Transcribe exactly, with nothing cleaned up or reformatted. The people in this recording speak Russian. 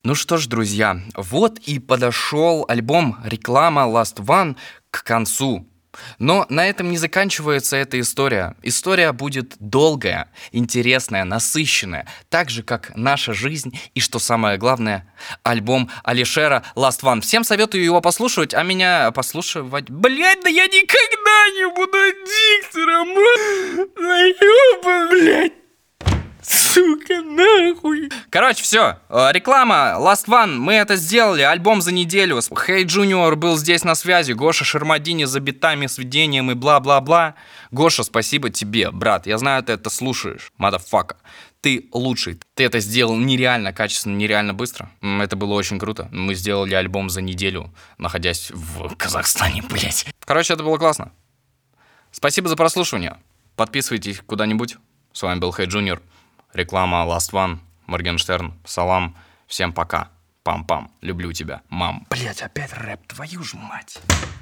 Ну что ж, друзья, вот и подошел альбом «Реклама Last One» к концу. Но на этом не заканчивается эта история. История будет долгая, интересная, насыщенная, так же, как наша жизнь и, что самое главное, альбом Алишера Last One. Всем советую его послушать, а меня послушивать... Блядь, да я никогда не буду диктором! Наёбан, блядь! Сука, нахуй! Короче, все. Реклама Last One. Мы это сделали. Альбом за неделю. Хей Джуниор был здесь на связи. Гоша Шермадини за битами, сведением и бла-бла-бла. Гоша, спасибо тебе, брат. Я знаю, ты это слушаешь. Мадафака. Ты лучший. Ты это сделал нереально качественно, нереально быстро. Это было очень круто. Мы сделали альбом за неделю, находясь в Казахстане, блять. Короче, это было классно. Спасибо за прослушивание. Подписывайтесь куда-нибудь. С вами был Хей Джуниор. Реклама Last One, Моргенштерн, салам, всем пока, пам-пам, люблю тебя, мам. Блять, опять рэп, твою ж мать.